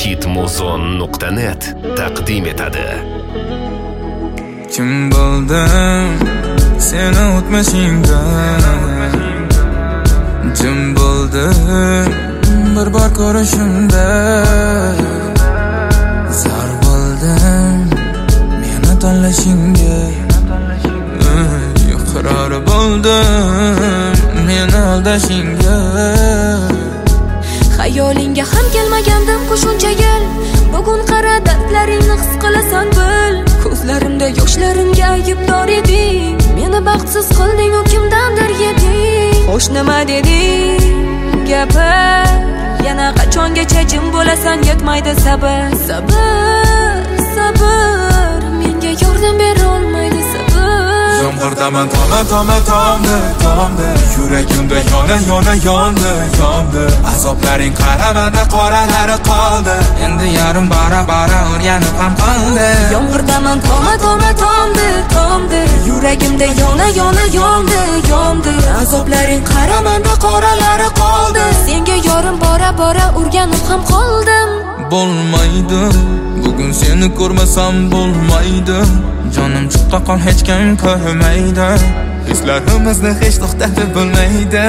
hitmuzon.net taqdim etadi. Kim bo'ldim seni o'tmishingda, jim bo'ldim bir bor ko'rishimda, zar bo'ldim meni tanlashingga, iqror bo'ldim meni aldashingga. Xayolingga ham kelmagandim qo'shuncha yil. Bugun qara dardlaringni his qilasan bil. Ko'zlarimda yoshlarimga aybdor eding. Meni baxtsiz qilding, u kimdandir yeding. Xo'sh nima deding? Gapir. Yana qachongacha jim bo'lasan, yetmaydi sabr. Sabr, menga yordam bera olmaydi sabr. Yomg'irdaman tomda, yuragimda yondi. Azoblaring qaramanda qoralari qoldi. Endi yarim bara o'rganib ham qoldi. Yomg'irdaman tomda, yuragimda yondi. Azoblaring qaramanda qoralari qoldi. Senga yorim bora o'rganib ham qoldim. Bo'lmaydi, bugun seni ko'rmasam bo'lmaydi. Jonim chiqqa qol hech kim ko'rmaydi. Hislarimizni hech to'xtatib bo'lmaydi.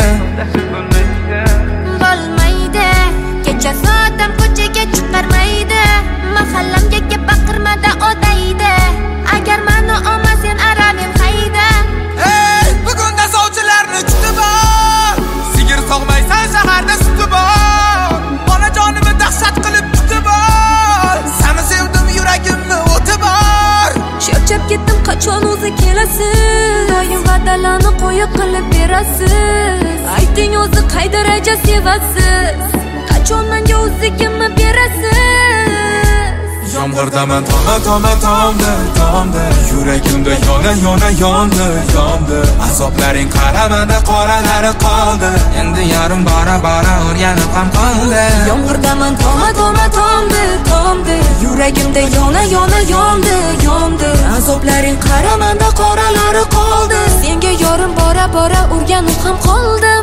Kecha soatim ko'chaga chiqarmaydi. Mahallamga kelib baqirmada odaydi. Agar meni olmasang arabim hayda. Ey, bugunda sovchilarni kuti bor. Sigir sog'maysan, shaharda suti bor. Onajonimni dahshat qilib kuti bor. Seni sevdim, yuragimni o'ti bor. Charchab ketdim, qachon o'zi kelasiz? Doim va'dalarni qo'yib qilib berasiz. Ayting o'zi qay daraja sevasiz? Qachon menga o'zligimni berasiz? Yomg'irdaman tomda, yuragimda yondi. Azoblaring qaramanda qoralari qoldi. Endi yarim bara o'rganib ham qoldi. Yomg'irdaman tomda, yuragimda yondi. Azoblaring qaramanda qoralari qoldi. Senga yorim bora o'rganib ham qoldim.